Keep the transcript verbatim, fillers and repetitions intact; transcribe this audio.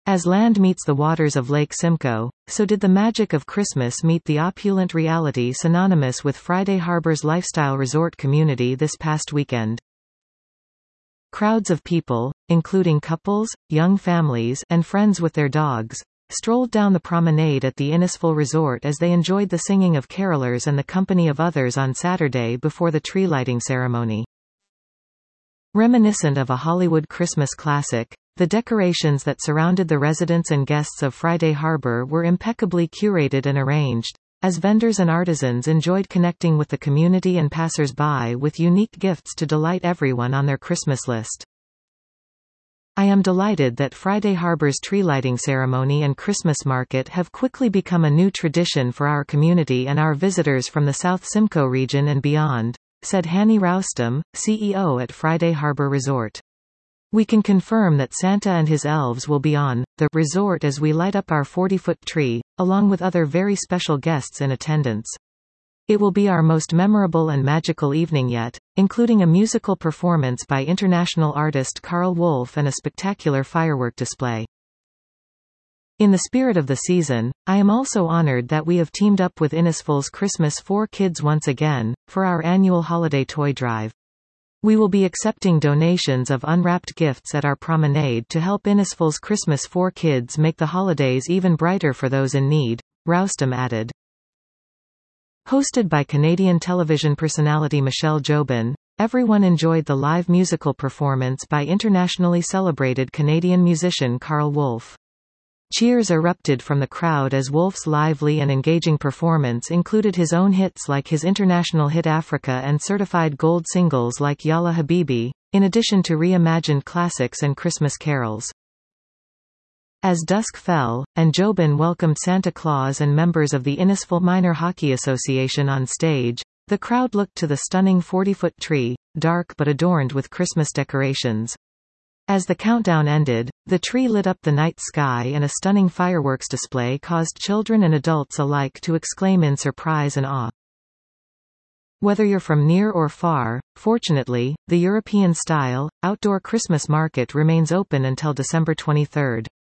As land meets the waters of Lake Simcoe, so did the magic of Christmas meet the opulent reality synonymous with Friday Harbor's lifestyle resort community this past weekend. Crowds of people, including couples, young families, and friends with their dogs, strolled down the promenade at the Innisfil Resort as they enjoyed the singing of carolers and the company of others on Saturday before the tree lighting ceremony. Reminiscent of a Hollywood Christmas classic, the decorations that surrounded the residents and guests of Friday Harbor were impeccably curated and arranged, as vendors and artisans enjoyed connecting with the community and passers-by with unique gifts to delight everyone on their Christmas list. I am delighted that Friday Harbor's tree lighting ceremony and Christmas market have quickly become a new tradition for our community and our visitors from the South Simcoe region and beyond, said Hanny Roustam, C E O at Friday Harbor Resort. We can confirm that Santa and his elves will be on the resort as we light up our forty-foot tree, along with other very special guests in attendance. It will be our most memorable and magical evening yet, including a musical performance by international artist Carl Wolf and a spectacular firework display. In the spirit of the season, I am also honored that we have teamed up with Innisfil's Christmas for Kids once again, for our annual holiday toy drive. We will be accepting donations of unwrapped gifts at our promenade to help Innisfil's Christmas for Kids make the holidays even brighter for those in need, Roustam added. Hosted by Canadian television personality Michelle Jobin, everyone enjoyed the live musical performance by internationally celebrated Canadian musician Carl Wolf. Cheers erupted from the crowd as Wolf's lively and engaging performance included his own hits like his international hit Africa and certified gold singles like Yalla Habibi, in addition to reimagined classics and Christmas carols. As dusk fell, and Jobin welcomed Santa Claus and members of the Innisfil Minor Hockey Association on stage, the crowd looked to the stunning forty-foot tree, dark but adorned with Christmas decorations. As the countdown ended, the tree lit up the night sky and a stunning fireworks display caused children and adults alike to exclaim in surprise and awe. Whether you're from near or far, fortunately, the European-style, outdoor Christmas market remains open until December twenty-third.